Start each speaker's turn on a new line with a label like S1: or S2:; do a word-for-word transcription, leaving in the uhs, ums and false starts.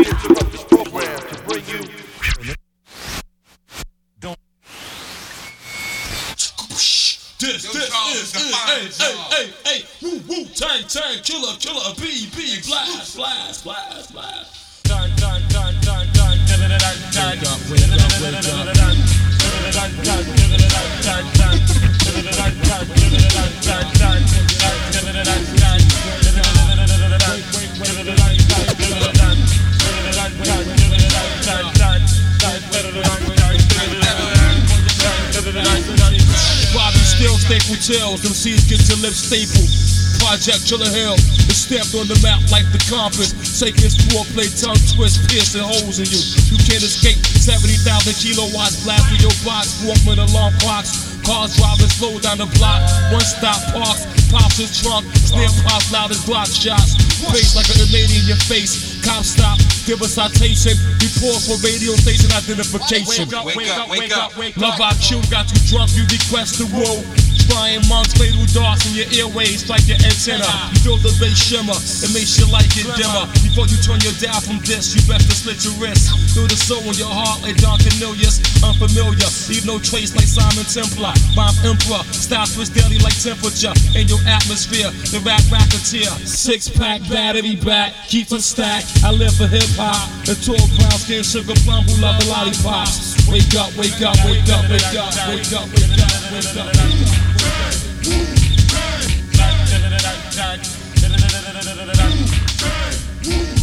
S1: We interrupt this program to bring you. Don't.
S2: This, this, this, this, hey, hey, hey, hey, woo, woo, tang, tang, killer, killer, B, B, blast, blast, blast, blast. Dun, dun, dun, dun, dun, dun, dun, dun, dun, wake up, wake up, wake up. Bobby still staple tails, them C's get your lips staple. Project Chiller Hill is stamped on the map like the compass. Sapiens foreplay, tongue twist, piercing holes in you. You can't escape seventy thousand kilowatts blast through your box. Walkman alarm clocks. Cars driving slow down the block. One stop parks, pops his trunk. Snare pops loud as block shots. Face like a lady in your face. Cop stop, give a citation. Report for radio station identification.
S3: Wake up, wake up, wake up, wake up.
S2: Love I Q got you drunk, you request the woo. Flying monks, fatal darts in your airways, like your antenna. You feel the bass shimmer, it makes your light get dimmer. Before you turn your dial from this, you best to slit your wrist. Feel the soul in your heart like Don Cornelius. Unfamiliar, leave no trace like Simon Templar. Bomb Emperor, style twist daily like temperature. In your atmosphere, the rap racketeer. Six pack, battery back, keep a stack. I live for hip hop. The tall brown skin, sugar plum who love the lollipops. Wake up, wake up, wake up, wake up, wake up, wake up, wake up, wake up. Woo!